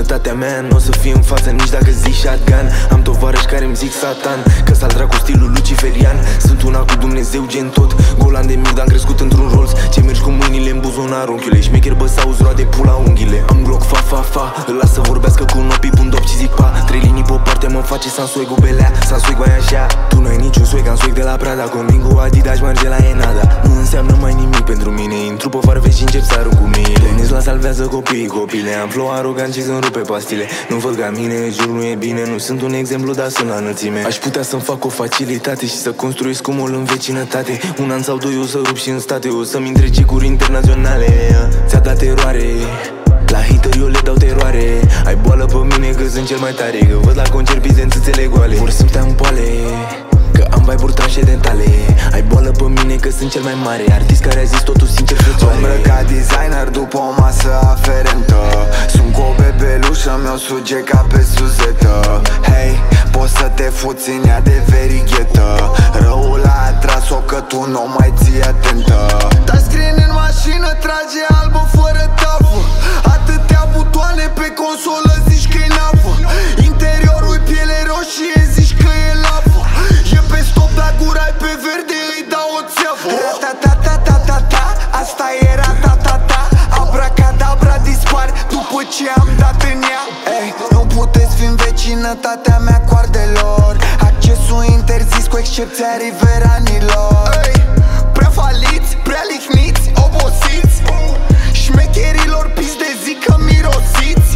societatea mea n-o să fie în față nici dacă zic shotgun. Am tovarăși care îmi zic satan, că s-al dracu stilul luciferian. Sunt una cu Dumnezeu gen tot, golan de mic, dar am crescut într-un Rolls. Ce mergi cu mâinile în buzunar, unchiule, șmecher bă sau roade pula unghiile. Am Glock fa, îl las să vorbească cu nopii, pun dop și zic pa. 3 linii pe o parte mă face Sansueg cu belea, Sansueg mai așa. Tu n-ai niciun swag, am swag de la Prada, combin cu Adidas, merge la Enada. Nu înseamnă mai nimic pentru mine, intru pe farfeci și încep să arunc cu mine. Tenis la salvează copiii, copile, am flow arogant și să-mi rupe pastile. Nu văd ca mine, jur nu e bine, nu sunt un exemplu, dar sunt la înălțime. Aș putea să-mi fac o facilitate și să construiesc un mall în vecinătate. Un an sau doi o să rup și în state, o să-mi intre cicuri internaționale. Ți-a dat eroare, la hater eu le dau teroare. Ai boală pe mine că sunt cel mai tare, că văd la concert pize în țâțele goale. Vor să-mi stea în poale, că am vibe-uri tranșe dentale. Ai boală pe mine că sunt cel mai mare artist care a zis totul sincer frățoare. Îmbrăcat designer după o masă aferentă. Sunt cu o bebelușă, mi-o suge ca pe suzetă. Hei, poți să te fuți în ea de verighetă. Răul a atras-o că tu n-o mai ții atentă. Touchscreen în mașină, trage albă fără tavă. Atâtea butoane pe consolă, zici că-i navă. Interiorul piele roșie, zici că e lavă. E pe stop, la gura pe verde, îi dau o țeavă. Ra-ta-ta-ta-ta-ta-ta, asta era ta-ta-ta. Abracadabra dispar după ce am dat în ea. Ei, nu puteți fi în vecinătatea mea cu ardelor. Accesul interzis cu excepția riveranilor. Ei, prea faliți, prea lihniți, obosiți. Șmecherilor pis de zi că mirosiți.